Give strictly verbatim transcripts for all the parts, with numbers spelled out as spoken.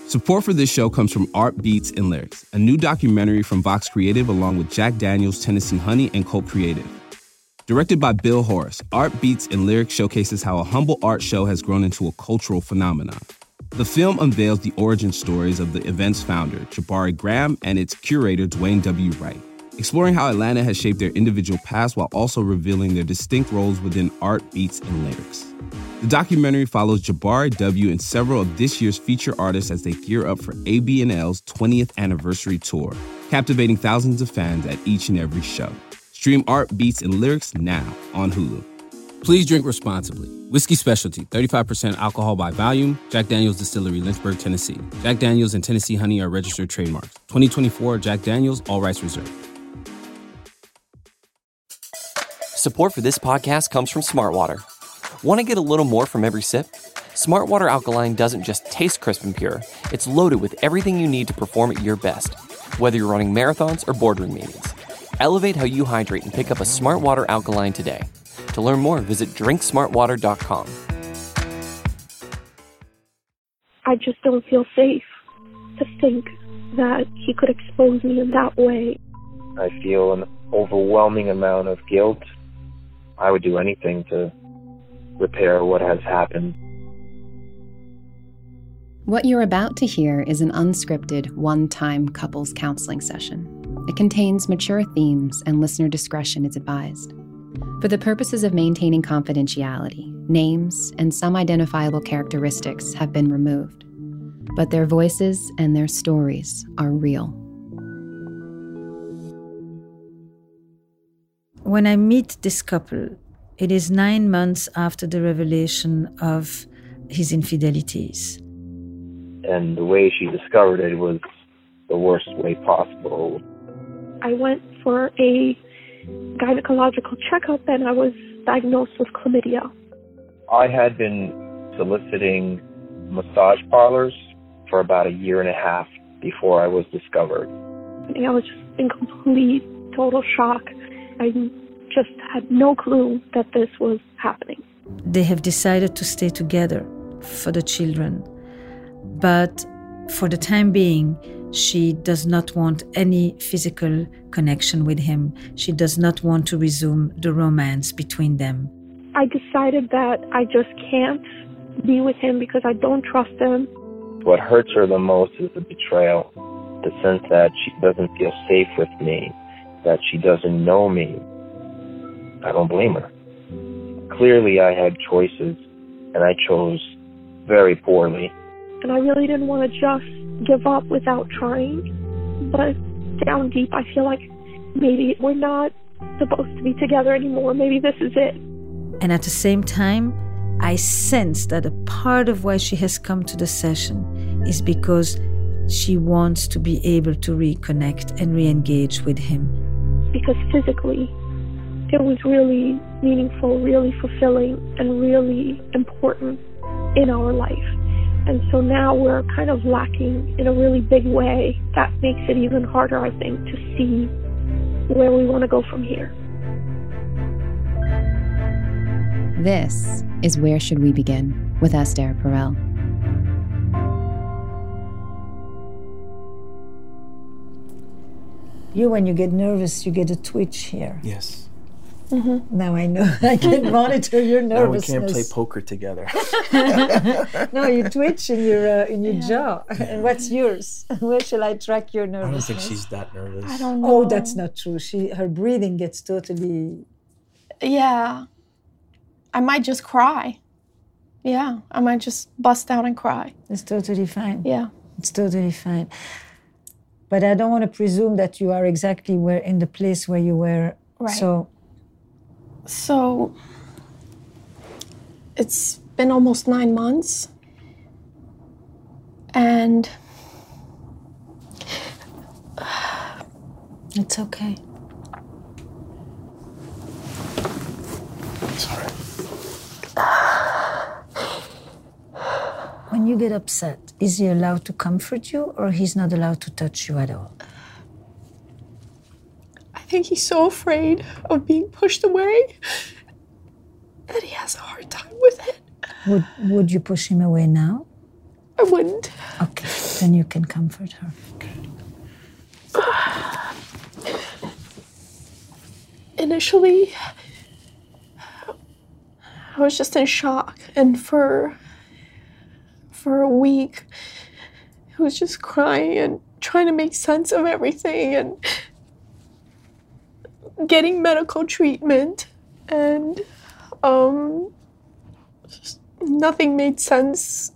Support for this show comes from Art Beats and Lyrics, a new documentary from Vox Creative along with Jack Daniels, Tennessee Honey, and Cult Creative. Directed by Bill Horace, Art Beats and Lyrics showcases how a humble art show has grown into a cultural phenomenon. The film unveils the origin stories of the event's founder, Jabari Graham, and its curator, Dwayne W. Wright, exploring how Atlanta has shaped their individual paths while also revealing their distinct roles within Art, Beats, and Lyrics. The documentary follows Jabari W. and several of this year's feature artists as they gear up for A B N L's twentieth anniversary tour, captivating thousands of fans at each and every show. Stream Art, Beats, and Lyrics now on Hulu. Please drink responsibly. Whiskey Specialty, thirty-five percent alcohol by volume. Jack Daniels Distillery, Lynchburg, Tennessee. Jack Daniels and Tennessee Honey are registered trademarks. twenty twenty-four Jack Daniels, all rights reserved. Support for this podcast comes from Smartwater. Want to get a little more from every sip? Smartwater Alkaline doesn't just taste crisp and pure. It's loaded with everything you need to perform at your best, whether you're running marathons or boardroom meetings. Elevate how you hydrate and pick up a Smartwater Alkaline today. To learn more, visit drink smart water dot com. I just don't feel safe to think that he could expose me in that way. I feel an overwhelming amount of guilt. I would do anything to repair what has happened. What you're about to hear is an unscripted, one-time couples counseling session. It contains mature themes and listener discretion is advised. For the purposes of maintaining confidentiality, names and some identifiable characteristics have been removed. But their voices and their stories are real. When I meet this couple, it is nine months after the revelation of his infidelities. And the way she discovered it was the worst way possible. I went for a gynecological checkup and I was diagnosed with chlamydia. I had been soliciting massage parlors for about a year and a half before I was discovered. I was just in complete, total shock. I just had no clue that this was happening. They have decided to stay together for the children, but for the time being, she does not want any physical connection with him. She does not want to resume the romance between them. I decided that I just can't be with him because I don't trust him. What hurts her the most is the betrayal, the sense that she doesn't feel safe with me, that she doesn't know me. I don't blame her. Clearly, I had choices, and I chose very poorly. And I really didn't want to just give up without trying. But down deep, I feel like maybe we're not supposed to be together anymore. Maybe this is it. And at the same time, I sense that a part of why she has come to the session is because she wants to be able to reconnect and re-engage with him. Because physically, it was really meaningful, really fulfilling, and really important in our life. And so now we're kind of lacking in a really big way. That makes it even harder, I think, to see where we want to go from here. This is Where Should We Begin with Esther Perel. You, when you get nervous, you get a twitch here. Yes. Mm-hmm. Now I know. I can monitor your nervousness. Now we can't play poker together. No, you twitch in your uh, in your yeah. jaw. Yeah. And what's yours? Where shall I track your nervousness? I don't think she's that nervous. I don't know. Oh, that's not true. She her breathing gets totally. Yeah, I might just cry. Yeah, I might just bust out and cry. It's totally fine. Yeah, it's totally fine. But I don't want to presume that you are exactly where in the place where you were. Right. So. So, it's been almost nine months, and it's okay. Sorry. When you get upset, is he allowed to comfort you, or he's not allowed to touch you at all? I think he's so afraid of being pushed away that he has a hard time with it. Would Would you push him away now? I wouldn't. Okay. Then you can comfort her. Initially, I was just in shock, and for for a week, I was just crying and trying to make sense of everything and getting medical treatment, and um, just nothing made sense.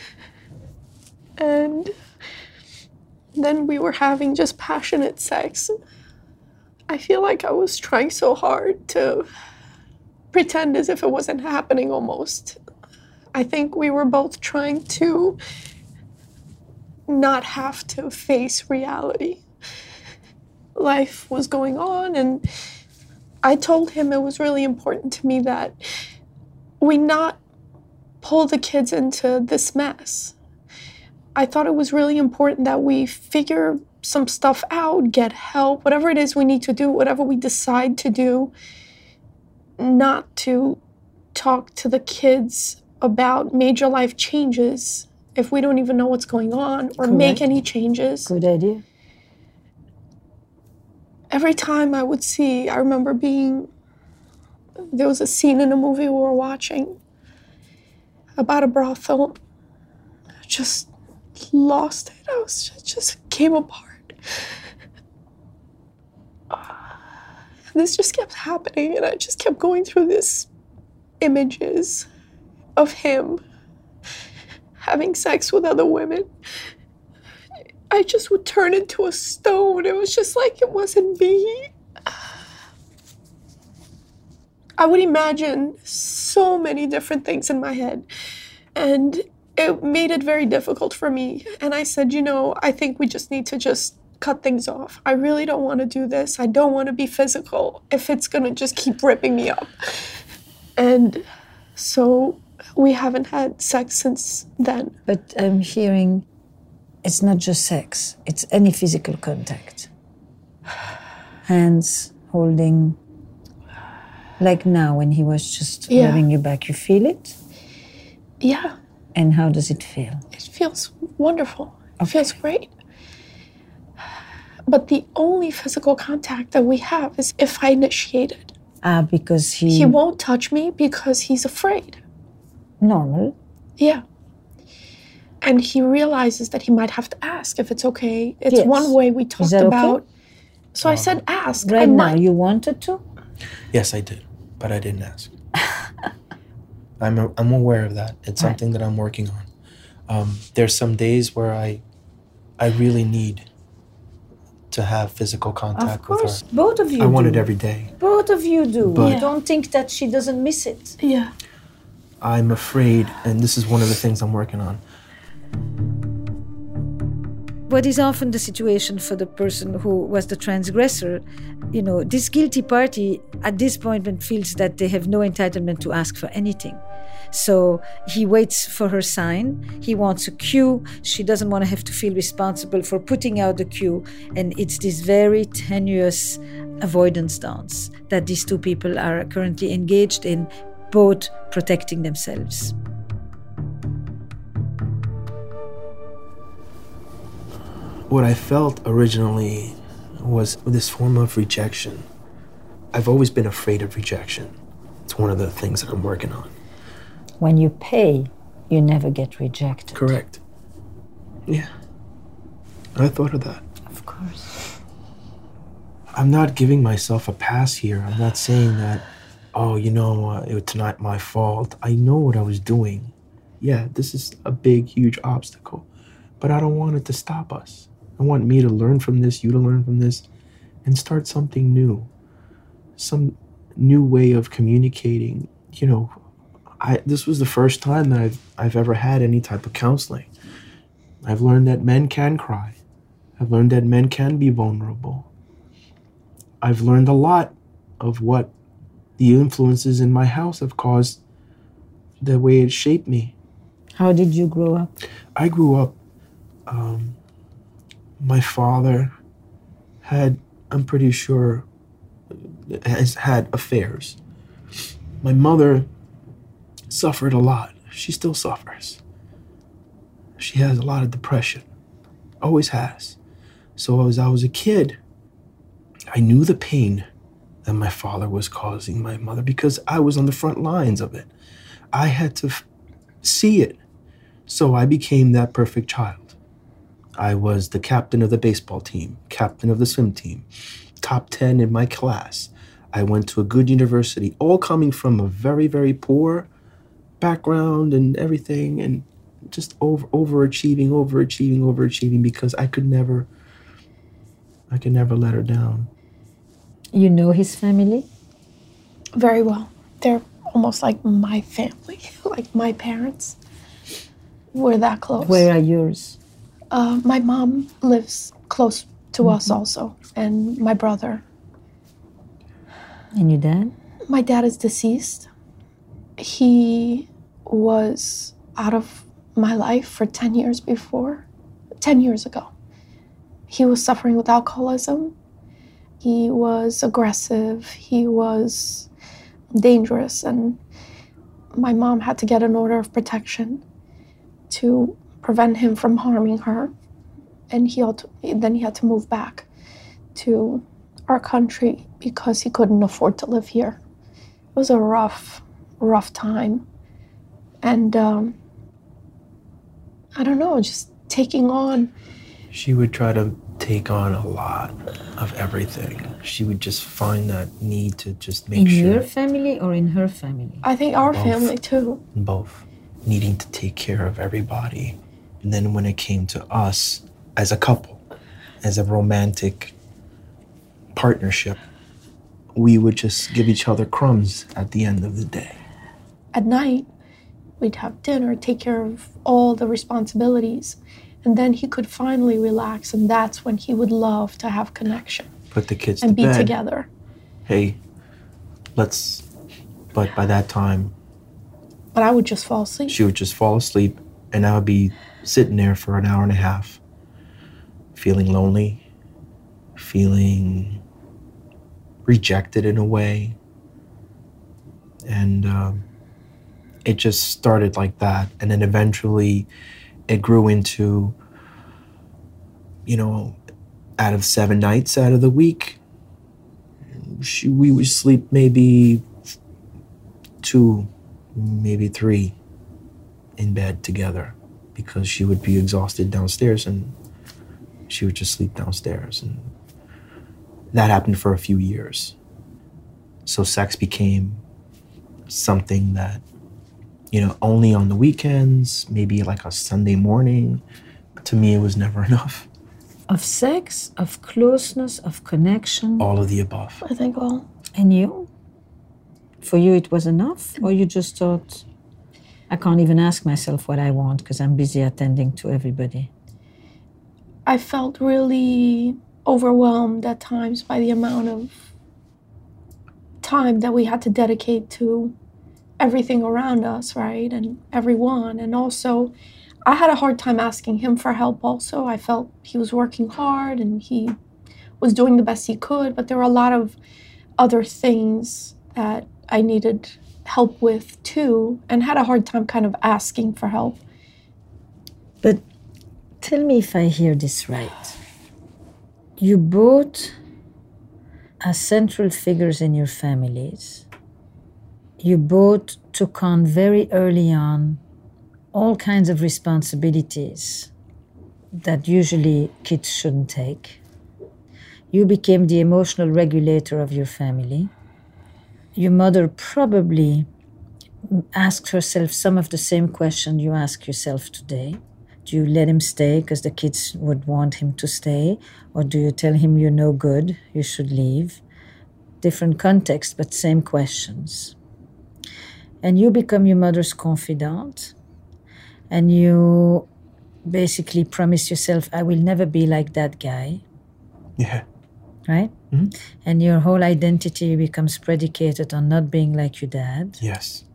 And then we were having just passionate sex. I feel like I was trying so hard to pretend as if it wasn't happening almost. I think we were both trying to not have to face reality. Life was going on, and I told him it was really important to me that we not pull the kids into this mess. I thought it was really important that we figure some stuff out, get help, whatever it is we need to do, whatever we decide to do, not to talk to the kids about major life changes if we don't even know what's going on or Correct. make any changes. Good idea. Every time I would see, I remember being, there was a scene in a movie we were watching about a brothel. I just lost it. I was just, just came apart. This just kept happening, and I just kept going through these images of him having sex with other women. I just would turn into a stone. It was just like it wasn't me. I would imagine so many different things in my head, and it made it very difficult for me. And I said, you know, I think we just need to just cut things off. I really don't want to do this. I don't want to be physical if it's going to just keep ripping me up. And so we haven't had sex since then. But I'm hearing it's not just sex, it's any physical contact. Hands, holding, like now when he was just Yeah. rubbing you back, you feel it? Yeah, And how does it feel? it feels wonderful. It Okay. feels great. But the only physical contact that we have is if I initiate it. Ah, because he... He won't touch me because he's afraid. Normal. Yeah. And he realizes that he might have to ask if it's okay. It's Yes. one way we talked that okay? about. So I said, ask. Right I now, might. you wanted to? Yes, I did, but I didn't ask. I'm a, I'm aware of that. It's Right. something that I'm working on. Um, there's some days where I I really need to have physical contact Of course. with her. Both of you I do. want it every day. Both of you do. But- You don't think that she doesn't miss it. Yeah. I'm afraid, and this is one of the things I'm working on. What is often the situation for the person who was the transgressor, you know, this guilty party at this point feels that they have no entitlement to ask for anything. So he waits for her sign. He wants a cue. She doesn't want to have to feel responsible for putting out the cue. And it's this very tenuous avoidance dance that these two people are currently engaged in, both protecting themselves. What I felt originally was this form of rejection. I've always been afraid of rejection. It's one of the things that I'm working on. When you pay, you never get rejected. Correct. Yeah. I thought of that. Of course. I'm not giving myself a pass here. I'm not saying that, oh, you know, uh, it's not my fault. I know what I was doing. Yeah, this is a big, huge obstacle. But I don't want it to stop us. I want me to learn from this, you to learn from this, and start something new. Some new way of communicating. You know, I this was the first time that I've, I've ever had any type of counseling. I've learned that men can cry. I've learned that men can be vulnerable. I've learned a lot of what the influences in my house have caused the way it shaped me. How did you grow up? I grew up, um, my father had, I'm pretty sure, has had affairs. My mother suffered a lot. She still suffers. She has a lot of depression. Always has. So as I was a kid, I knew the pain that my father was causing my mother because I was on the front lines of it. I had to f- see it. So I became that perfect child. I was the captain of the baseball team, captain of the swim team, top ten in my class. I went to a good university, all coming from a very, very poor background and everything, and just over overachieving, overachieving, overachieving because I could never, I could never let her down. You know his family? Very well. They're almost like my family, like my parents. We're that close. Where are yours? Uh, my mom lives close to mm-hmm. us also, and my brother. And your dad? My dad is deceased. He was out of my life for ten years before, ten years ago. He was suffering with alcoholism. He was aggressive. He was dangerous. And my mom had to get an order of protection to prevent him from harming her. And he had to, then he had to move back to our country because he couldn't afford to live here. It was a rough, rough time. And um, I don't know, just taking on. She would try to take on a lot of everything. She would just find that need to just make in sure. In your family or in her family? I think our Both. family too. Both. Needing to take care of everybody. And then when it came to us as a couple, as a romantic partnership, we would just give each other crumbs at the end of the day. At night, we'd have dinner, take care of all the responsibilities, and then he could finally relax, and that's when he would love to have connection. Put the kids and to be bed. together. Hey, let's, but by that time, but I would just fall asleep. She would just fall asleep, and I would be sitting there for an hour and a half, feeling lonely, feeling rejected in a way. And um, it just started like that. And then eventually it grew into, you know, out of seven nights out of the week, she, we would sleep maybe two, maybe three in bed together because she would be exhausted downstairs and she would just sleep downstairs. And that happened for a few years. So sex became something that, you know, only on the weekends, maybe like a Sunday morning. To me, it was never enough. Of sex, of closeness, of connection? All of the above. I think all. And you? For you, it was enough? Or you just thought, I can't even ask myself what I want because I'm busy attending to everybody? I felt really overwhelmed at times by the amount of time that we had to dedicate to everything around us, right? And everyone. And also, I had a hard time asking him for help also. I felt he was working hard and he was doing the best he could, but there were a lot of other things that I needed help with too, and had a hard time kind of asking for help. But tell me if I hear this right. You both are central figures in your families. You both took on very early on all kinds of responsibilities that usually kids shouldn't take. You became the emotional regulator of your family. Your mother probably asked herself some of the same questions you ask yourself today. Do you let him stay because the kids would want him to stay? Or do you tell him you're no good, you should leave? Different context, but same questions. And you become your mother's confidant. And you basically promise yourself, I will never be like that guy. Yeah. Right? Mm-hmm. And your whole identity becomes predicated on not being like your dad. Yes.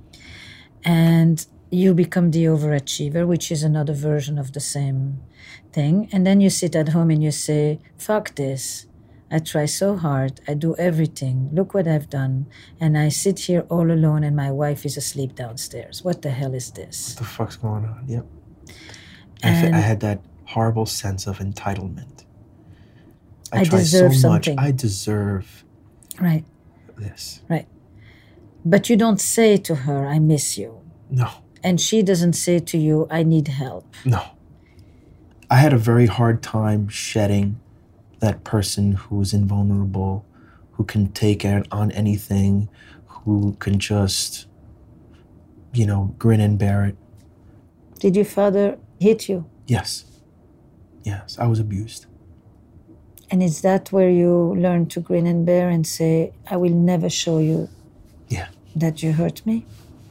And you become the overachiever, which is another version of the same thing. And then you sit at home and you say, fuck this. I try so hard. I do everything. Look what I've done. And I sit here all alone and my wife is asleep downstairs. What the hell is this? What the fuck's going on? Yep. And I, I had that horrible sense of entitlement. I, I try deserve so something. much. I deserve Right. this. Right. But you don't say to her, I miss you. No. And she doesn't say to you, I need help. No. I had a very hard time shedding that person who's invulnerable, who can take on anything, who can just, you know, grin and bear it. Did your father hit you? Yes. Yes, I was abused. And is that where you learn to grin and bear and say, I will never show you Yeah. that you hurt me?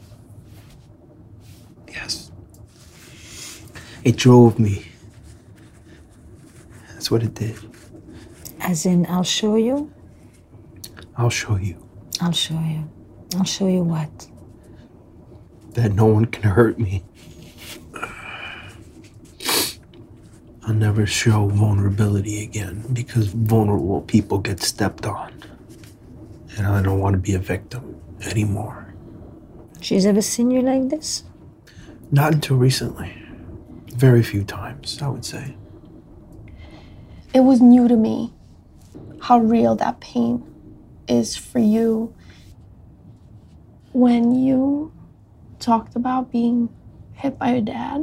Yes. It drove me. That's what it did. As in, I'll show you? I'll show you I'll show you. I'll show you what? that no one can hurt me. I'll never show vulnerability again because vulnerable people get stepped on. And I don't want to be a victim anymore. She's ever seen you like this? Not until recently. Very few times, I would say. It was new to me how real that pain is for you. When you talked about being hit by your dad,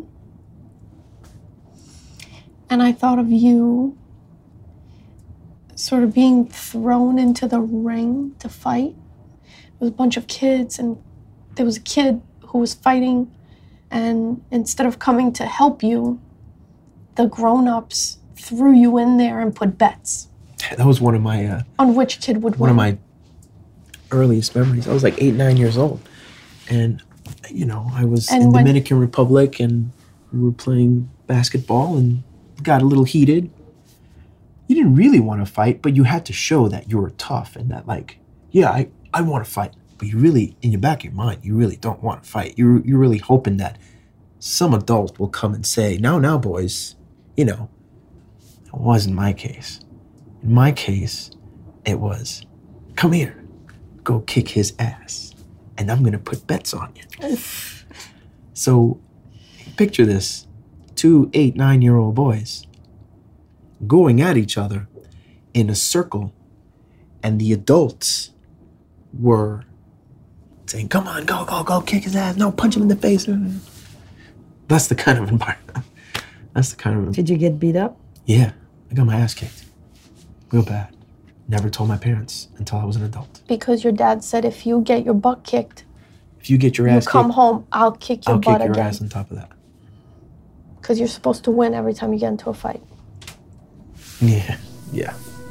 and I thought of you sort of being thrown into the ring to fight. There was a bunch of kids, and there was a kid who was fighting, and instead of coming to help you, the grown-ups threw you in there and put bets. That was one of my uh, on which kid would one win. of my earliest memories. I was like eight, nine years old, and you know I was And in when- Dominican Republic, and we were playing basketball, and got a little heated. You didn't really want to fight, but you had to show that you were tough and that, like, yeah, I, I want to fight, but you really, in your back of your mind, you really don't want to fight. You're you're really hoping that some adult will come and say, "Now, now, boys," you know. It wasn't my case. In my case, it was, come here, go kick his ass, and I'm going to put bets on you. So picture this, two eight, nine-year-old boys going at each other in a circle, and the adults were saying, come on, go, go, go, kick his ass, no, punch him in the face. That's the kind of environment. That's the kind of... Did you get beat up? Yeah, I got my ass kicked. Real bad. Never told my parents until I was an adult. Because your dad said if you get your butt kicked, If you get your you ass come kicked, home, I'll kick your I'll butt kick your again. ass on top of that. Because you're supposed to win every time you get into a fight. Yeah, yeah.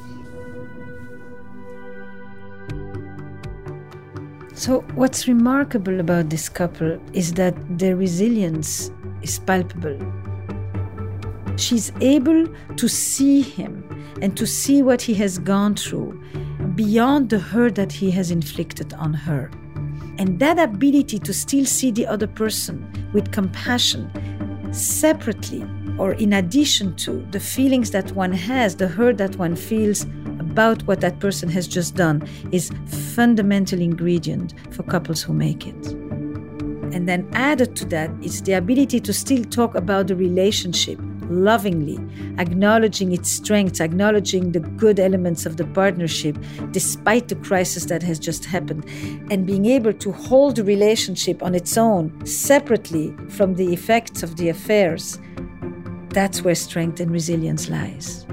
So what's remarkable about this couple is that their resilience is palpable. She's able to see him and to see what he has gone through beyond the hurt that he has inflicted on her. And that ability to still see the other person with compassion, separately or in addition to the feelings that one has, the hurt that one feels about what that person has just done, is fundamental ingredient for couples who make it. And then added to that is the ability to still talk about the relationship lovingly, acknowledging its strengths, acknowledging the good elements of the partnership despite the crisis that has just happened, and being able to hold the relationship on its own, separately from the effects of the affairs. That's where strength and resilience lies.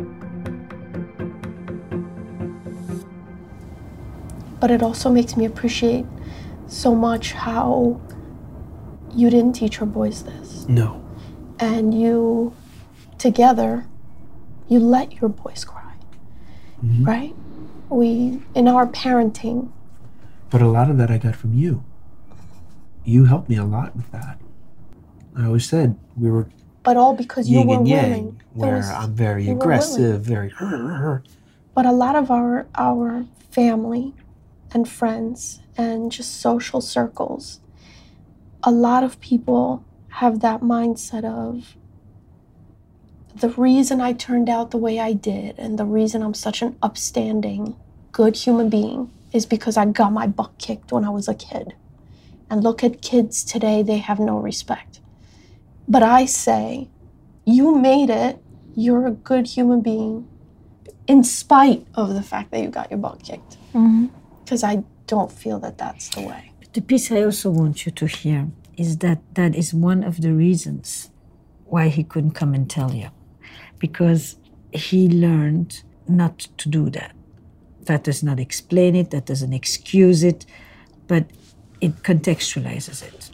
But it also makes me appreciate so much how you didn't teach your boys this. No. And you, together, you let your boys cry, Mm-hmm. right? We, in our parenting, But a lot of that I got from you. You helped me a lot with that. I always said we were but all because you yin were and yang, willing. There where was- I'm very you were aggressive, willing. very... But a lot of our, our family and friends and just social circles, a lot of people have that mindset of the reason I turned out the way I did and the reason I'm such an upstanding, good human being is because I got my butt kicked when I was a kid. And look at kids today, they have no respect. But I say, you made it you're a good human being in spite of the fact that you got your butt kicked. Because mm-hmm. I don't feel that that's the way. The piece I also want you to hear is that that is one of the reasons why he couldn't come and tell you. Because he learned not to do that. That does not explain it, that doesn't excuse it, but it contextualizes it.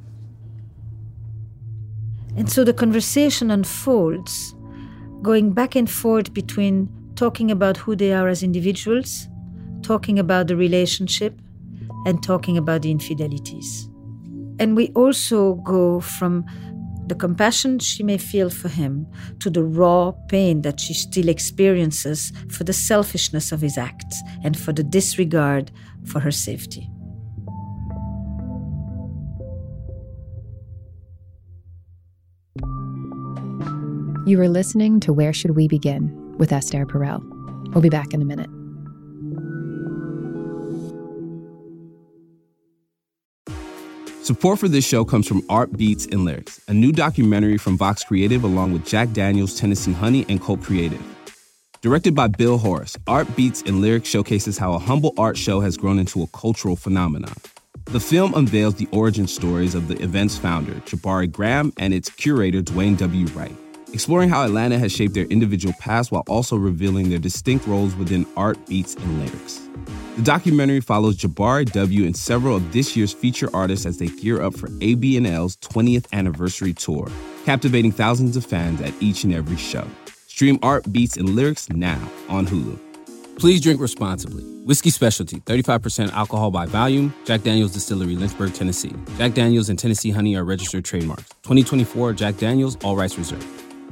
And so the conversation unfolds, going back and forth between talking about who they are as individuals, talking about the relationship, and talking about the infidelities. And we also go from the compassion she may feel for him to the raw pain that she still experiences for the selfishness of his acts and for the disregard for her safety. You are listening to Where Should We Begin with Esther Perel. We'll be back in a minute. Support for this show comes from Art Beats and Lyrics, a new documentary from Vox Creative along with Jack Daniels, Tennessee Honey, and Colt Creative. Directed by Bill Horace, Art Beats and Lyrics showcases how a humble art show has grown into a cultural phenomenon. The film unveils the origin stories of the event's founder, Jabari Graham, and its curator, Dwayne W. Wright, exploring how Atlanta has shaped their individual past while also revealing their distinct roles within art, beats, and lyrics. The documentary follows Jabari W. and several of this year's feature artists as they gear up for A B N L's twentieth anniversary tour, captivating thousands of fans at each and every show. Stream Art, Beats, and Lyrics now on Hulu. Please drink responsibly. Whiskey Specialty, thirty-five percent alcohol by volume. Jack Daniels Distillery, Lynchburg, Tennessee. Jack Daniels and Tennessee Honey are registered trademarks. twenty twenty-four Jack Daniels, all rights reserved.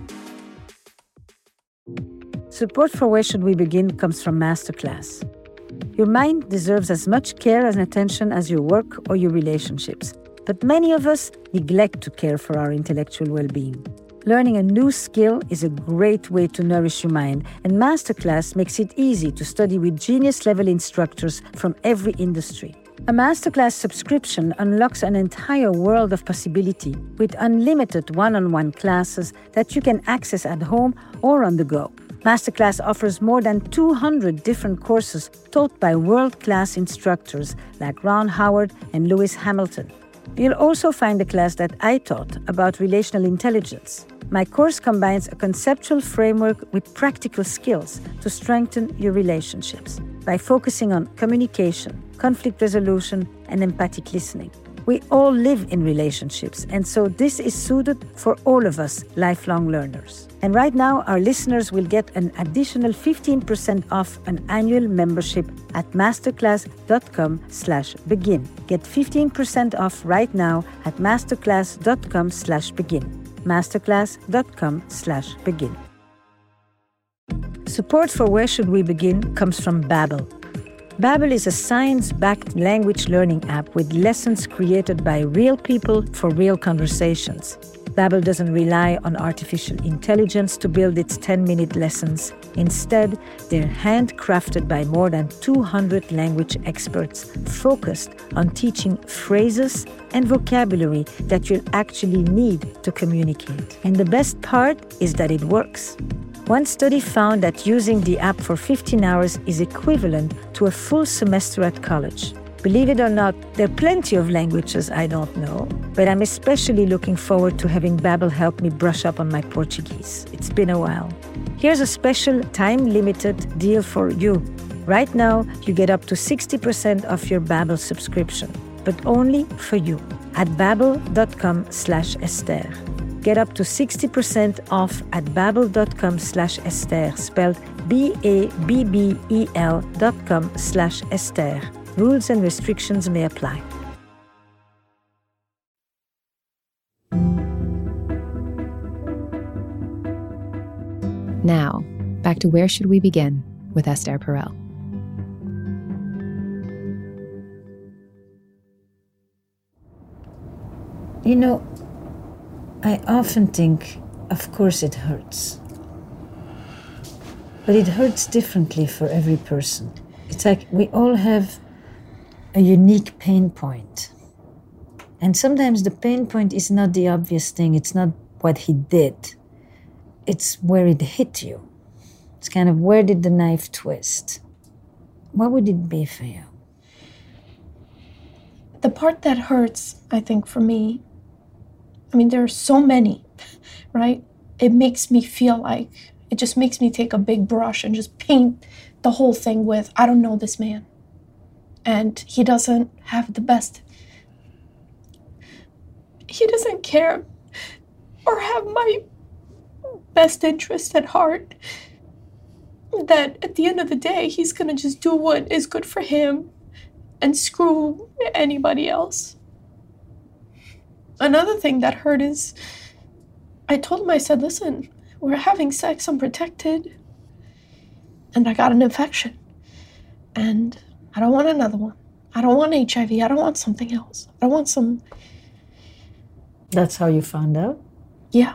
Support for Where Should We Begin comes from Masterclass. Your mind deserves as much care and attention as your work or your relationships. But many of us neglect to care for our intellectual well-being. Learning a new skill is a great way to nourish your mind, and Masterclass makes it easy to study with genius-level instructors from every industry. A Masterclass subscription unlocks an entire world of possibility with unlimited one-on-one classes that you can access at home or on the go. Masterclass offers more than two hundred different courses taught by world-class instructors like Ron Howard and Lewis Hamilton. You'll also find a class that I taught about relational intelligence. My course combines a conceptual framework with practical skills to strengthen your relationships by focusing on communication, conflict resolution, and empathic listening. We all live in relationships, and so this is suited for all of us lifelong learners. And right now, our listeners will get an additional fifteen percent off an annual membership at masterclass.com slash begin. Get fifteen percent off right now at masterclass.com slash begin. masterclass.com slash begin. Support for Where Should We Begin comes from Babbel. Babbel is a science-backed language learning app with lessons created by real people for real conversations. Babbel doesn't rely on artificial intelligence to build its ten-minute lessons. Instead, they're handcrafted by more than two hundred language experts focused on teaching phrases and vocabulary that you'll actually need to communicate. And the best part is that it works. One study found that using the app for fifteen hours is equivalent to a full semester at college. Believe it or not, there are plenty of languages I don't know, but I'm especially looking forward to having Babbel help me brush up on my Portuguese. It's been a while. Here's a special time-limited deal for you. Right now, you get up to sixty percent off your Babbel subscription, but only for you at babbel.com slash Esther. Get up to sixty percent off at babbel.com slash Esther, spelled B-A-B-B-E-L dot com slash Esther. Rules and restrictions may apply. Now, back to Where Should We Begin with Esther Perel. You know, I often think, of course it hurts. But it hurts differently for every person. It's like we all have a unique pain point. And sometimes the pain point is not the obvious thing. It's not what he did. it's where it hit you. It's kind of, where did the knife twist? What would it be for you? The part that hurts, I think, for me, I mean, there are so many, right? It makes me feel like, it just makes me take a big brush and just paint the whole thing with, I don't know this man. And he doesn't have the best, he doesn't care or have my best interest at heart. That at the end of the day, he's gonna just do what is good for him and screw anybody else. Another thing that hurt is, I told him, I said, listen, we're having sex unprotected, and I got an infection, and I don't want another one. I don't want H I V. I don't want something else. I don't want some... That's how you found out? Yeah.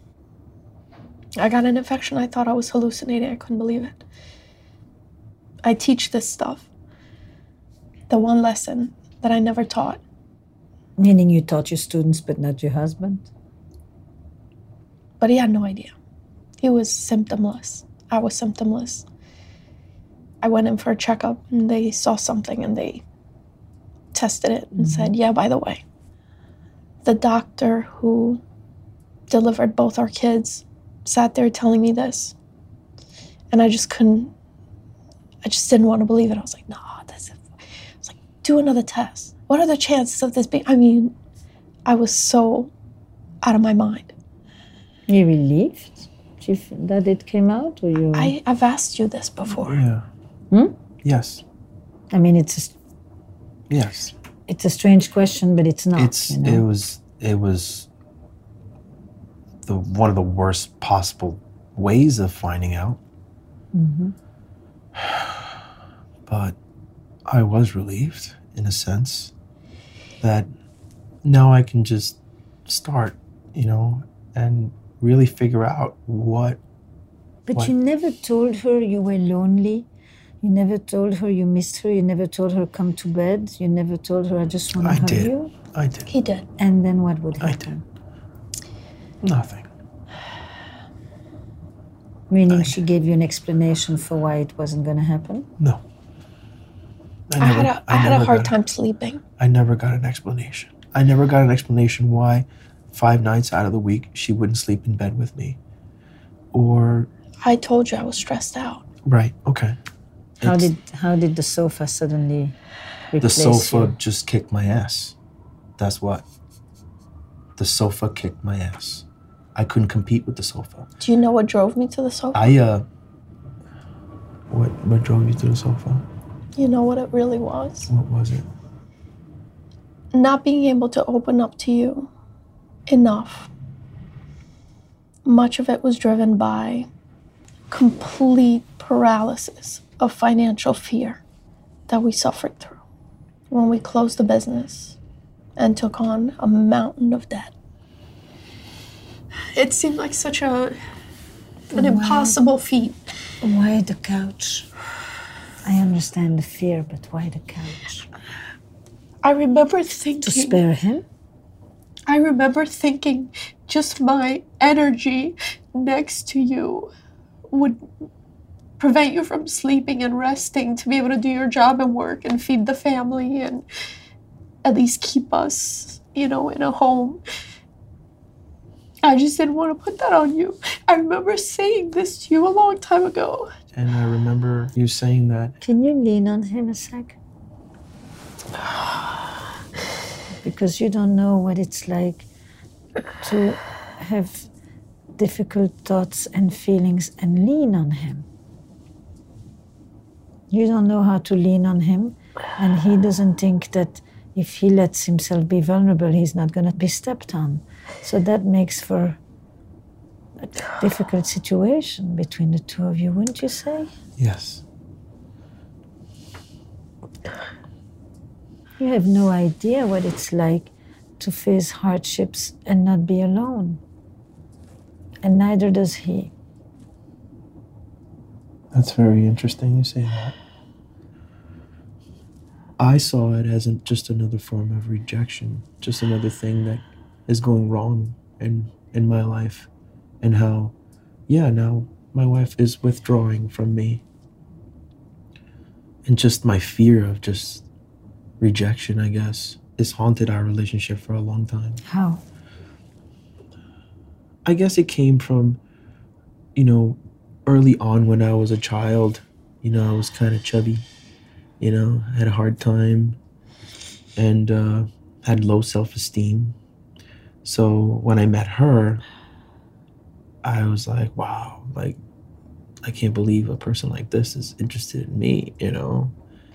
I got an infection. I thought I was hallucinating. I couldn't believe it. I teach this stuff. The one lesson that I never taught. Meaning you taught your students, but not your husband? But he had no idea. He was symptomless. I was symptomless. I went in for a checkup, and they saw something, and they tested it and mm-hmm. said, yeah, by the way, the doctor who delivered both our kids sat there telling me this. And I just couldn't, I just didn't want to believe it. I was like, no, this is, I was like, do another test. What are the chances of this being, I mean, I was so out of my mind. You relieved that it came out, or you? I, I've asked you this before. Yeah. Hmm? Yes. I mean, it's a, yes. It's a strange question, but it's not. It's you know? it was it was the one of the worst possible ways of finding out. Mm-hmm. But I was relieved in a sense that now I can just start, you know, and really figure out what. But what, you never told her you were lonely. You never told her you missed her. You never told her come to bed. You never told her I just want to I hug did. you. I did. He did. And then what would I happen? did. Nothing. Meaning I she did. gave you an explanation for why it wasn't going to happen? No. I, never, I had a, I I had a hard a, time sleeping. I never got an explanation. I never got an explanation why five nights out of the week she wouldn't sleep in bed with me. Or... I told you I was stressed out. Right, okay. How It's, did how did the sofa suddenly the replace sofa you? just kicked my ass. That's what. The sofa kicked my ass. I couldn't compete with the sofa. Do you know what drove me to the sofa? I, uh... What, what drove you to the sofa? You know what it really was? What was it? Not being able to open up to you enough. Much of it was driven by complete paralysis of financial fear that we suffered through when we closed the business and took on a mountain of debt. It seemed like such a an impossible feat. Why the couch? I understand the fear, but why the couch? I remember thinking... To spare him? I remember thinking just my energy next to you would prevent you from sleeping and resting to be able to do your job and work and feed the family and at least keep us, you know, in a home. I just didn't want to put that on you. I remember saying this to you a long time ago. And I remember you saying that. Can you lean on him a sec? Because you don't know what it's like to have difficult thoughts and feelings and lean on him. You don't know how to lean on him, and he doesn't think that if he lets himself be vulnerable, he's not going to be stepped on. So that makes for a difficult situation between the two of you, wouldn't you say? Yes. You have no idea what it's like to face hardships and not be alone. And neither does he. That's very interesting you say that. I saw it as a, just another form of rejection, just another thing that is going wrong in, in my life, and how yeah, now my wife is withdrawing from me. And just my fear of just rejection, I guess, has haunted our relationship for a long time. How? I guess it came from, you know, early on when I was a child. You know, I was kind of chubby, you know, had a hard time and uh, had low self-esteem. So when I met her, I was like, wow, like, I can't believe a person like this is interested in me, you know?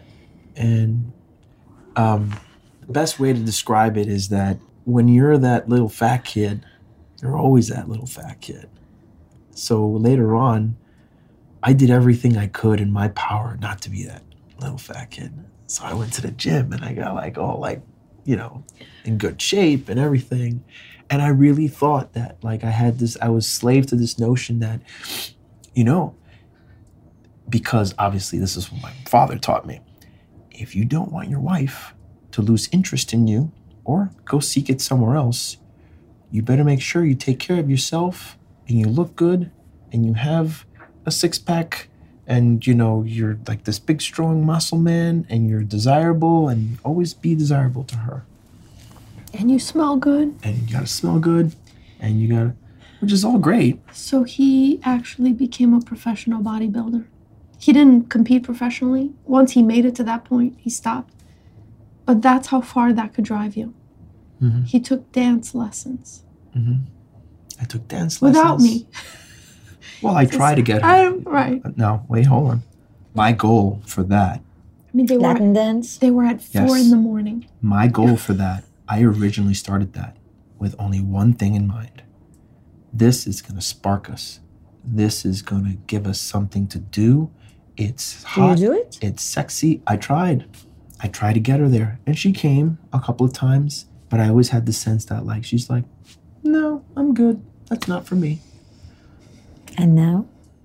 And um, the best way to describe it is that when you're that little fat kid, you're always that little fat kid. So later on, I did everything I could in my power not to be that little fat kid. So I went to the gym and I got like all like, you know, in good shape and everything. And I really thought that like I had this, I was slave to this notion that, you know, because obviously this is what my father taught me. If you don't want your wife to lose interest in you or go seek it somewhere else, you better make sure you take care of yourself and you look good and you have a six pack and, you know, you're like this big, strong muscle man and you're desirable and always be desirable to her. And you smell good. And you gotta smell good and you gotta, which is all great. So he actually became a professional bodybuilder. He didn't compete professionally. Once he made it to that point, he stopped. But that's how far that could drive you. Mm-hmm. He took dance lessons. Mm-hmm. I took dance lessons. Without me. Well, I try to get her. I, right. No, wait, hold on. My goal for that. I mean, they were Latin at, dance? They were at four yes. in the morning. My goal for that, I originally started that with only one thing in mind. This is going to spark us. This is going to give us something to do. It's hot. Do you do it? It's sexy. I tried. I tried to get her there. And she came a couple of times. But I always had the sense that, like, she's like, no, I'm good. That's not for me. And now?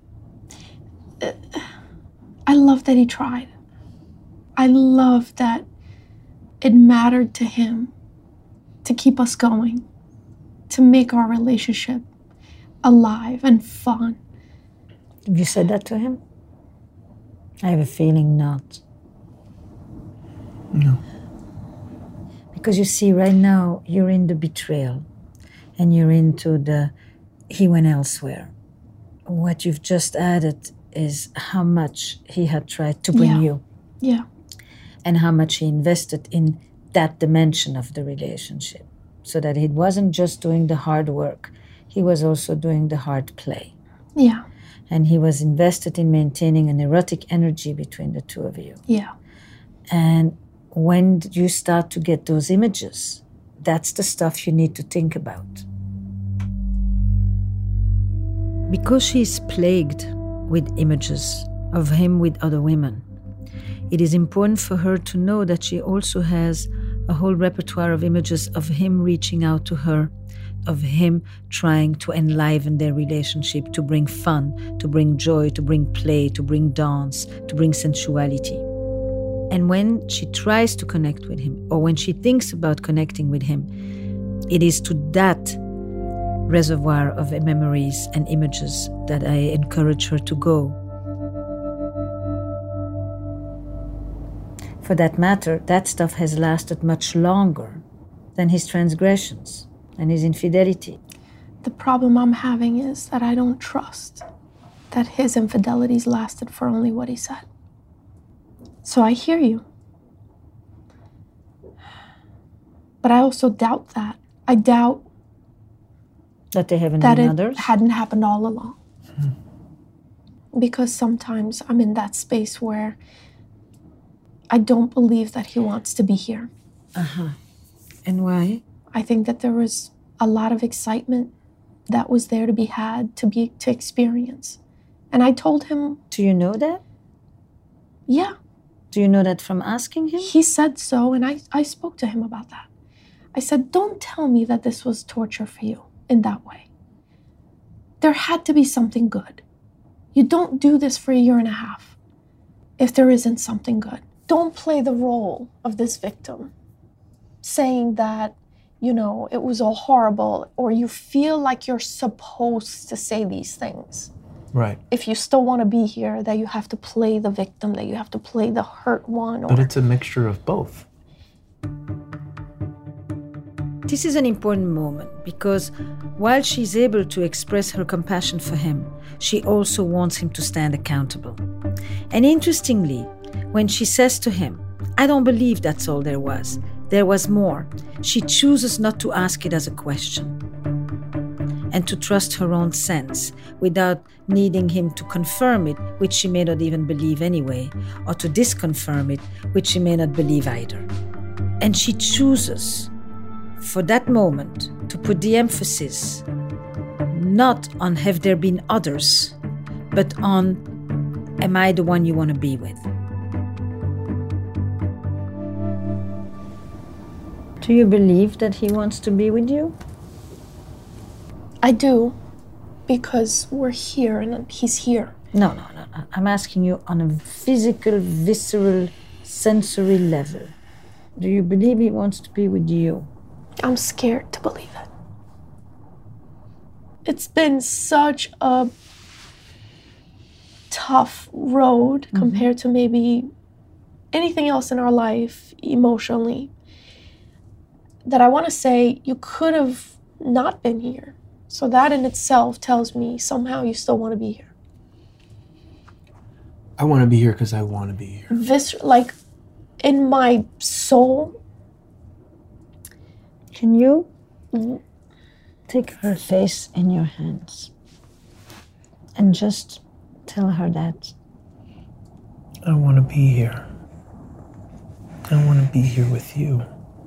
Uh, I love that he tried. I love that it mattered to him to keep us going, to make our relationship alive and fun. Have you said that to him? I have a feeling not. No. Because you see, right now, you're in the betrayal and you're into the he went elsewhere. What you've just added is how much he had tried to bring yeah. you. Yeah. And how much he invested in that dimension of the relationship. So that he wasn't just doing the hard work, he was also doing the hard play. Yeah. And he was invested in maintaining an erotic energy between the two of you. Yeah. And when you start to get those images, that's the stuff you need to think about. Because she's plagued with images of him with other women, it is important for her to know that she also has a whole repertoire of images of him reaching out to her, of him trying to enliven their relationship, to bring fun, to bring joy, to bring play, to bring dance, to bring sensuality. And when she tries to connect with him, or when she thinks about connecting with him, it is to that reservoir of memories and images that I encourage her to go. For that matter, that stuff has lasted much longer than his transgressions and his infidelity. The problem I'm having is that I don't trust that his infidelities lasted for only what he said. So I hear you. But I also doubt that. I doubt that they haven't that been it others? hadn't happened all along. Hmm. Because sometimes I'm in that space where I don't believe that he wants to be here. Uh-huh. And why? I think that there was a lot of excitement that was there to be had, to be to experience. And I told him... Do you know that? Yeah. Do you know that from asking him? He said so, and I, I spoke to him about that. I said, don't tell me that this was torture for you in that way. There had to be something good. You don't do this for a year and a half if there isn't something good. Don't play the role of this victim, saying that you know, it was all horrible, or you feel like you're supposed to say these things. Right. If you still want to be here, that you have to play the victim, that you have to play the hurt one. Or... But it's a mixture of both. This is an important moment because while she's able to express her compassion for him, she also wants him to stand accountable. And interestingly, when she says to him, "I don't believe that's all there was. There was more," she chooses not to ask it as a question and to trust her own sense without needing him to confirm it, which she may not even believe anyway, or to disconfirm it, which she may not believe either. And she chooses for that moment to put the emphasis not on have there been others, but on am I the one you want to be with? Do you believe that he wants to be with you? I do, because we're here and he's here. No, no, no, no. I'm asking you on a physical, visceral, sensory level. Do you believe he wants to be with you? I'm scared to believe it. It's been such a tough road mm-hmm. compared to maybe anything else in our life emotionally, that I want to say you could have not been here. So that in itself tells me somehow you still want to be here. I want to be here because I want to be here. Vis- like in my soul. Can you mm-hmm. take her face in your hands and just tell her that? I want to be here. I want to be here with you.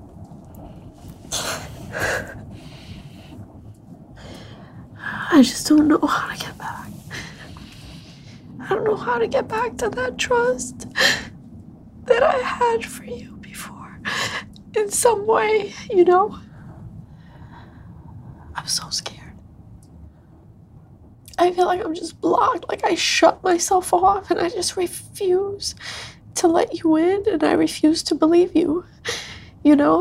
I just don't know how to get back. I don't know how to get back to that trust that I had for you before. In some way, you know? I'm so scared. I feel like I'm just blocked, like I shut myself off and I just refuse to let you in and I refuse to believe you, you know?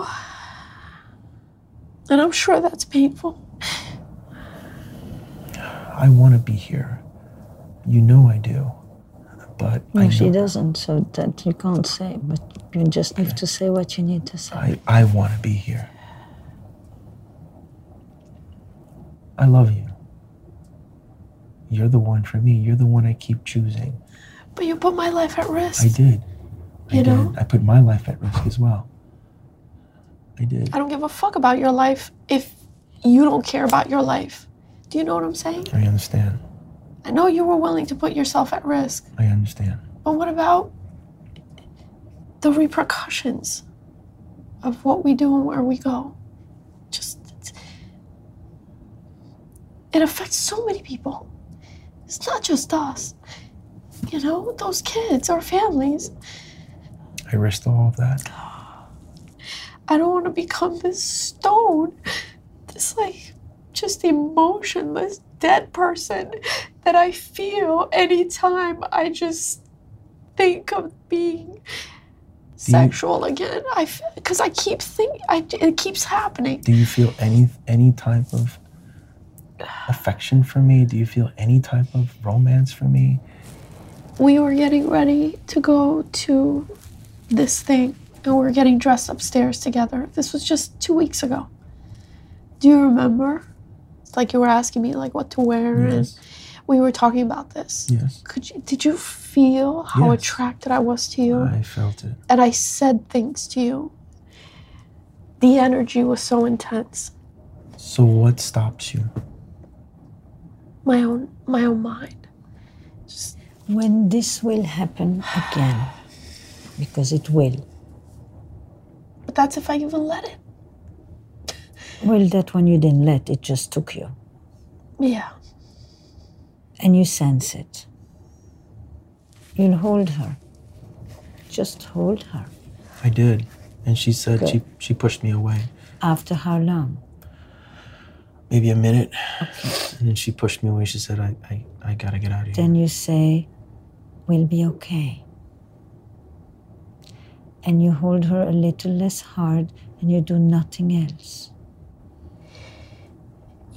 And I'm sure that's painful. I want to be here. You know I do. But no, I she know. doesn't, so that you can't say. But you just have to say what you need to say. I, I want to be here. I love you. You're the one for me. You're the one I keep choosing. But you put my life at risk. I did. I you did. know? I put my life at risk as well. I did. I don't give a fuck about your life if you don't care about your life. Do you know what I'm saying? I understand. I know you were willing to put yourself at risk. I understand. But what about the repercussions of what we do and where we go? Just, it affects so many people. It's not just us. You know, those kids, our families. I risked all of that. I don't want to become this stone, this like just emotionless dead person that I feel anytime I just think of being sexual you, again. I because I keep thinking, I, it keeps happening. Do you feel any any type of affection for me? Do you feel any type of romance for me? We were getting ready to go to this thing, and we were getting dressed upstairs together. This was just two weeks ago. Do you remember? It's like you were asking me like what to wear, yes. and we were talking about this. Yes. Could you? Did you feel how yes. attracted I was to you? I felt it. And I said things to you. The energy was so intense. So what stops you? My own, my own mind. Just when this will happen again, because it will. But that's if I even let it. Well, that one you didn't let, it just took you. Yeah. And you sense it. You'll hold her. Just hold her. I did. And she said Good. she she pushed me away. After how long? Maybe a minute. Okay. And then she pushed me away. She said, I, I, I gotta get out of here. Then you say, we'll be okay. And you hold her a little less hard and you do nothing else.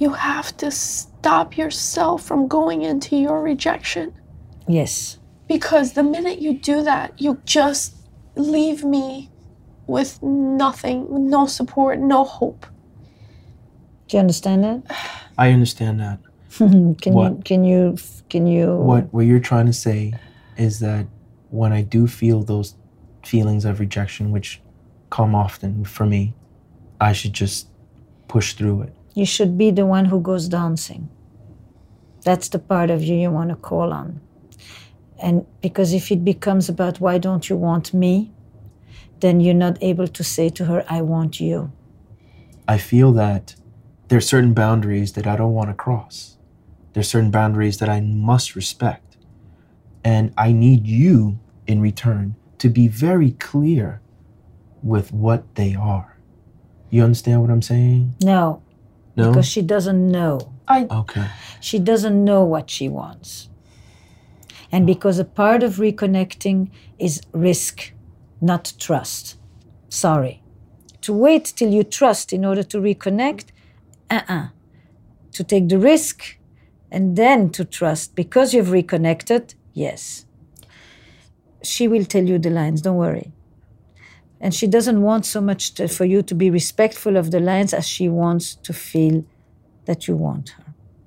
you have to stop yourself from going into your rejection. Yes. Because the minute you do that, you just leave me with nothing, no support, no hope. Do you understand that? I understand that. can What? you can you can you What what you're trying to say is that when I do feel those feelings of rejection, which come often for me, I should just push through it. You should be the one who goes dancing. That's the part of you you want to call on. And because if it becomes about why don't you want me, then you're not able to say to her, I want you. I feel that there's certain boundaries that I don't want to cross. There's certain boundaries that I must respect. And I need you in return to be very clear with what they are. You understand what I'm saying? No. No? Because she doesn't know. I Okay. She doesn't know what she wants. And because a part of reconnecting is risk, not trust. Sorry. To wait till you trust in order to reconnect, uh-uh. To take the risk and then to trust because you've reconnected, yes. She will tell you the lines, don't worry. And she doesn't want so much to, for you to be respectful of the lines as she wants to feel that you want her.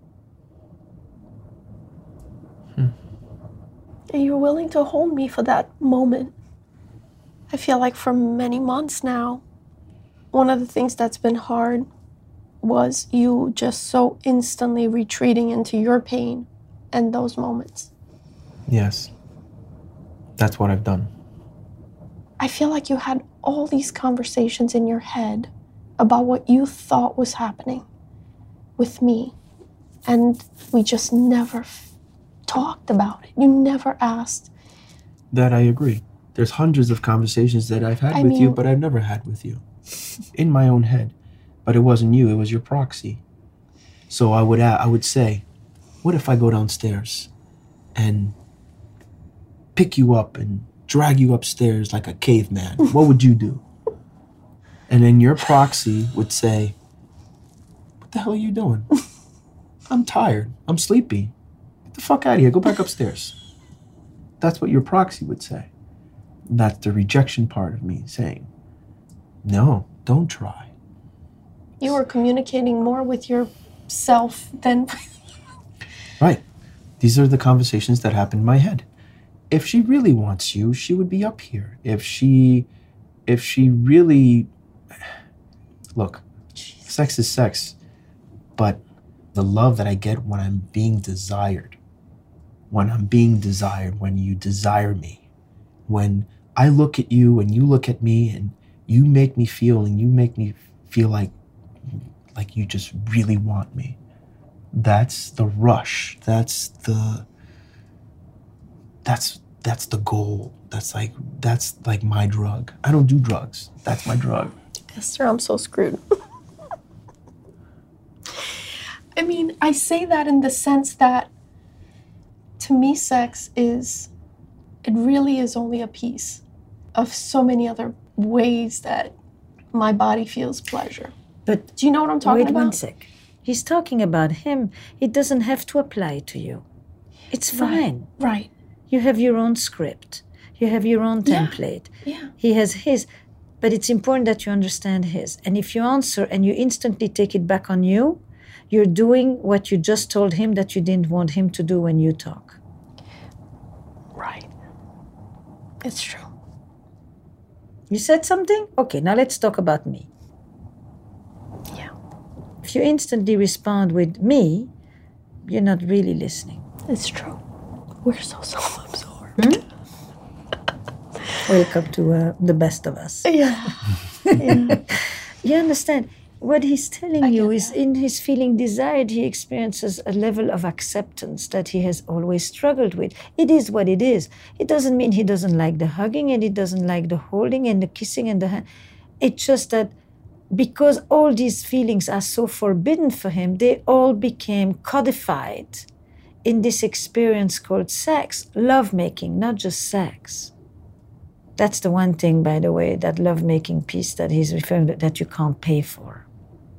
And you're willing to hold me for that moment. I feel like for many months now, one of the things that's been hard was you just so instantly retreating into your pain and those moments. Yes. That's what I've done. I feel like you had all these conversations in your head about what you thought was happening with me, and we just never f- talked about it. You never asked. That I agree. There's hundreds of conversations that I've had I with mean- you, but I've never had with you. In my own head. But it wasn't you, it was your proxy. So I would a- I would say, what if I go downstairs and pick you up and drag you upstairs like a caveman? What would you do? And then your proxy would say, what the hell are you doing? I'm tired. I'm sleepy. Get the fuck out of here. Go back upstairs. That's what your proxy would say. That's the rejection part of me saying, no, don't try. You were communicating more with yourself than... Right. These are the conversations that happen in my head. If she really wants you, she would be up here. If she, if she really, look, sex is sex, but the love that I get when I'm being desired, when I'm being desired, when you desire me, when I look at you and you look at me and you make me feel and you make me feel like, like you just really want me. That's the rush. That's the, that's, that's the goal. That's like, that's like my drug. I don't do drugs. That's my drug. Esther, I'm so screwed. I mean, I say that in the sense that to me, sex is, it really is only a piece of so many other ways that my body feels pleasure. But Do you know what I'm talking wait about? one sec. He's talking about him. It doesn't have to apply to you. It's fine. Right. You have your own script. You have your own Yeah. template. Yeah. He has his. But it's important that you understand his. And if you answer and you instantly take it back on you, you're doing what you just told him that you didn't want him to do when you talk. Right. It's true. You said something? Okay, now let's talk about me. Yeah. If you instantly respond with me, you're not really listening. It's true. We're so self-absorbed. Hmm? Welcome to uh, the best of us. Yeah. Yeah. You understand? What he's telling I you get is that. in his feeling desired, he experiences a level of acceptance that he has always struggled with. It is what it is. It doesn't mean he doesn't like the hugging and he doesn't like the holding and the kissing and the hand. It's just that because all these feelings are so forbidden for him, they all became codified in this experience called sex, lovemaking, not just sex. That's the one thing, by the way, that lovemaking piece that he's referring to, that you can't pay for.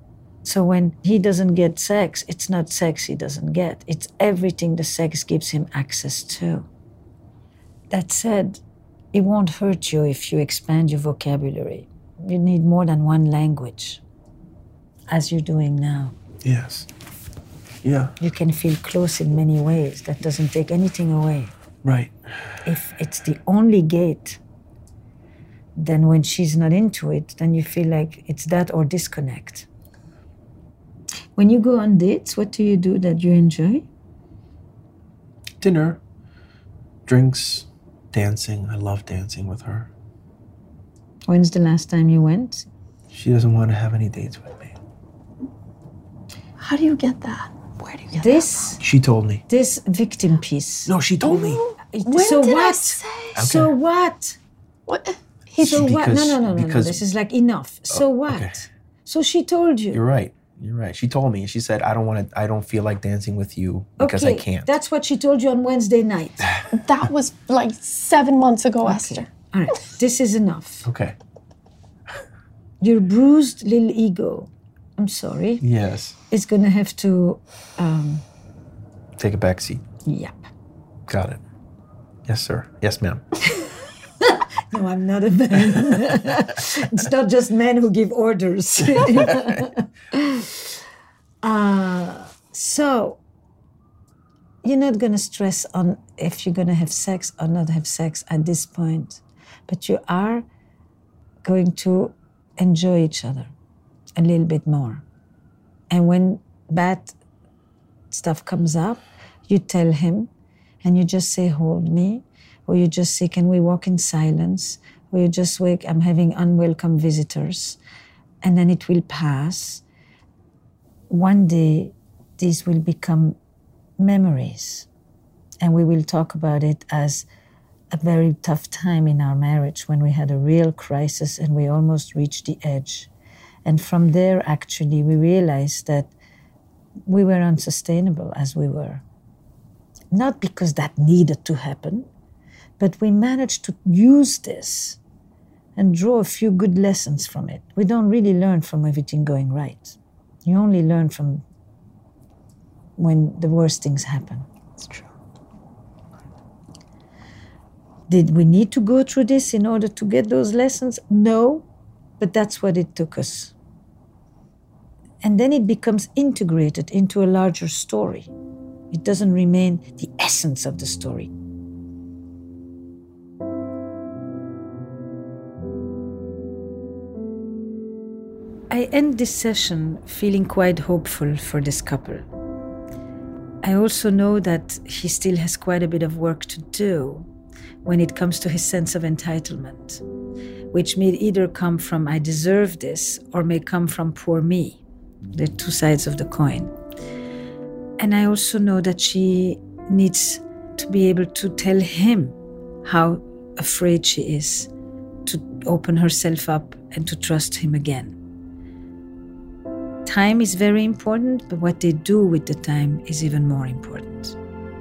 So when he doesn't get sex, it's not sex he doesn't get. It's everything the sex gives him access to. That said, it won't hurt you if you expand your vocabulary. You need more than one language, as you're doing now. Yes. Yeah. You can feel close in many ways. That doesn't take anything away. Right. If it's the only gate, then when she's not into it, then you feel like it's that or disconnect. When you go on dates, what do you do that you enjoy? Dinner, drinks, dancing. I love dancing with her. When's the last time you went? She doesn't want to have any dates with me. How do you get that? Where do you get this? that from? She told me. This victim piece. No, she told me. When so did what? I say? Okay. So what? What? He's so what? No, Because- no, no, no, no. because- This is like enough. So Oh, what? okay. So she told you. You're right. You're right. She told me. She said, I don't want to, I don't feel like dancing with you because okay, I can't. That's what she told you on Wednesday night. That was like seven months ago, Esther. All right, this is enough. Okay. Your bruised little ego, I'm sorry, Yes. is going to have to, um, Take a back seat. yep. Got it. Yes, sir. Yes, ma'am. No, I'm not a man. It's not just men who give orders. uh, so, you're not going to stress on if you're going to have sex or not have sex at this point, but you are going to enjoy each other a little bit more. And when bad stuff comes up, you tell him and you just say, hold me, or you just say, can we walk in silence? Or you just wake, I'm having unwelcome visitors. And then it will pass. One day, these will become memories. And we will talk about it as a very tough time in our marriage when we had a real crisis and we almost reached the edge. And from there, actually, we realized that we were unsustainable as we were. Not because that needed to happen, but we managed to use this and draw a few good lessons from it. We don't really learn from everything going right. You only learn from when the worst things happen. It's true. Did we need to go through this in order to get those lessons? No, but that's what it took us. And then it becomes integrated into a larger story. It doesn't remain the essence of the story. I end this session feeling quite hopeful for this couple. I also know that he still has quite a bit of work to do when it comes to his sense of entitlement, which may either come from I deserve this or may come from poor me, the two sides of the coin. And I also know that she needs to be able to tell him how afraid she is to open herself up and to trust him again. Time is very important, but what they do with the time is even more important.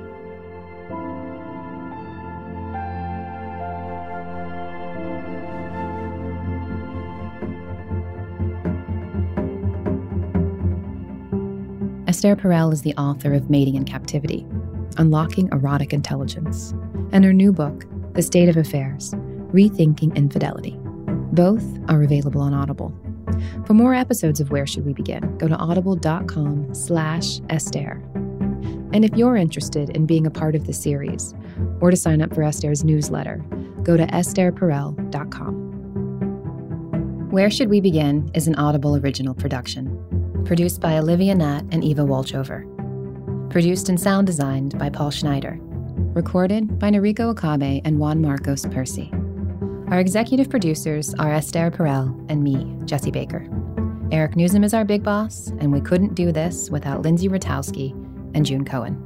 Esther Perel is the author of Mating in Captivity, Unlocking Erotic Intelligence, and her new book, The State of Affairs, Rethinking Infidelity. Both are available on Audible. For more episodes of Where Should We Begin, go to audible.com slash Esther. And if you're interested in being a part of the series, or to sign up for Esther's newsletter, go to esther perel dot com. Where Should We Begin is an Audible original production. Produced by Olivia Nat and Eva Wolchover. Produced and sound designed by Paul Schneider. Recorded by Noriko Okabe and Juan Marcos Percy. Our executive producers are Esther Perel and me, Jesse Baker. Eric Newsom is our big boss, and we couldn't do this without Lindsay Ratowski and June Cohen.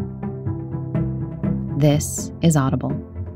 This is Audible.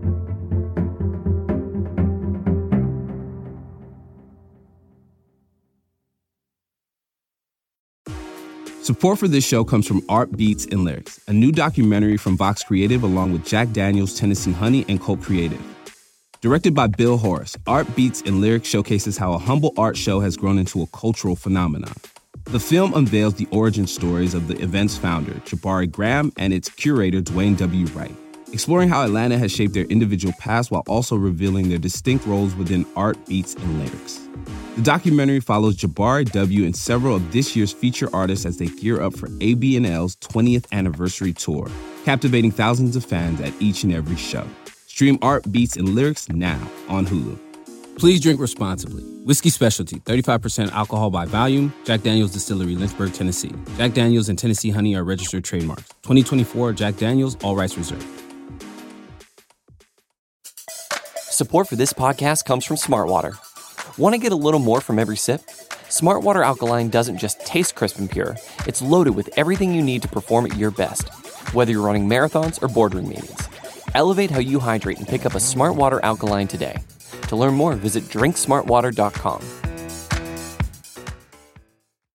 Support for this show comes from Art Beats and Lyrics, a new documentary from Vox Creative along with Jack Daniels, Tennessee Honey, and Colt Creative. Directed by Bill Horace, Art Beats and Lyrics showcases how a humble art show has grown into a cultural phenomenon. The film unveils the origin stories of the event's founder, Jabari Graham, and its curator, Dwayne W. Wright, exploring how Atlanta has shaped their individual past while also revealing their distinct roles within art, beats, and lyrics. The documentary follows Jabari W. and several of this year's feature artists as they gear up for A B N L's twentieth anniversary tour, captivating thousands of fans at each and every show. Stream Art, Beats, and Lyrics now on Hulu. Please drink responsibly. Whiskey Specialty, thirty-five percent alcohol by volume. Jack Daniel's Distillery, Lynchburg, Tennessee. Jack Daniel's and Tennessee Honey are registered trademarks. twenty twenty-four Jack Daniel's, all rights reserved. Support for this podcast comes from Smartwater. Want to get a little more from every sip? Smartwater Alkaline doesn't just taste crisp and pure. It's loaded with everything you need to perform at your best, whether you're running marathons or boardroom meetings. Elevate how you hydrate and pick up a Smartwater Alkaline today. To learn more, visit drink smart water dot com.